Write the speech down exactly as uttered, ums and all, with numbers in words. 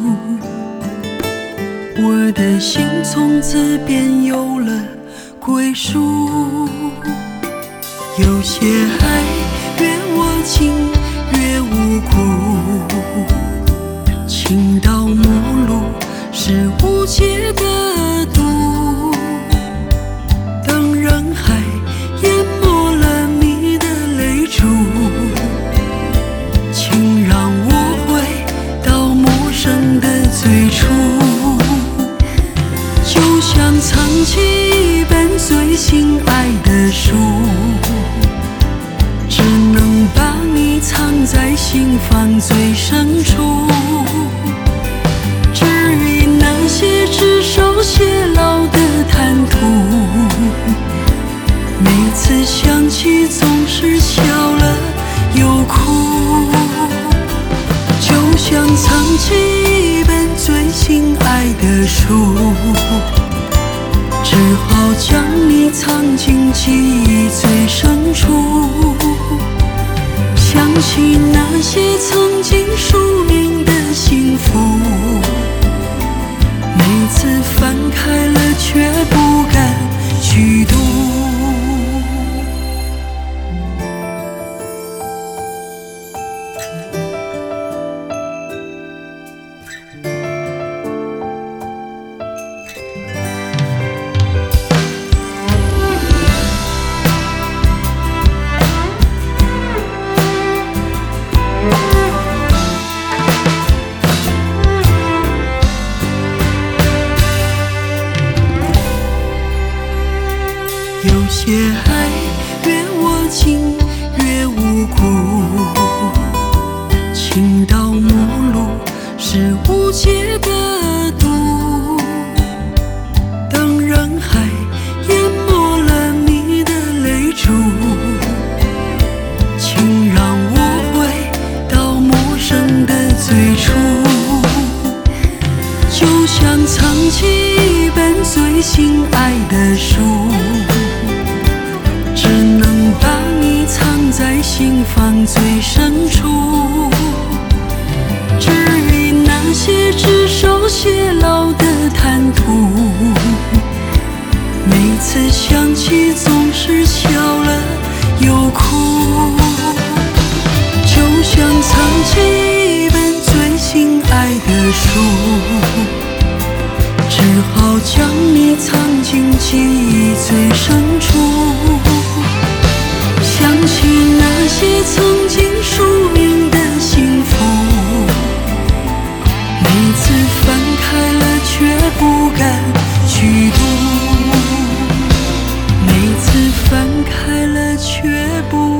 我的心从此便有了归属。有些爱越握紧越无辜，情到末路是无解的毒。当人海淹没了你的泪珠，请让我回到陌生的最初。就像藏起一本最心爱的书，只能把你藏在心房最深处。至于那些指手写牢的贪图，每次想起总是笑了又哭。就像藏起一本最心爱的书，只好将你藏进记忆最深处。想起那些曾经署名的幸福，每次翻开了却不敢去读。有些爱越握紧越无辜，情到末路是无解的毒。当人海淹没了你的泪珠，请让我回到陌生的最初。就像藏起一本最心爱的书，只能把你藏在心房最深处。至于那些指手写牢的贪图，每次想起总是笑了又哭。就像藏起一本最心爱的书，只好将你藏进记忆最深处。想起那些曾经署名的幸福，每次翻开了却不敢去读，每次翻开了却不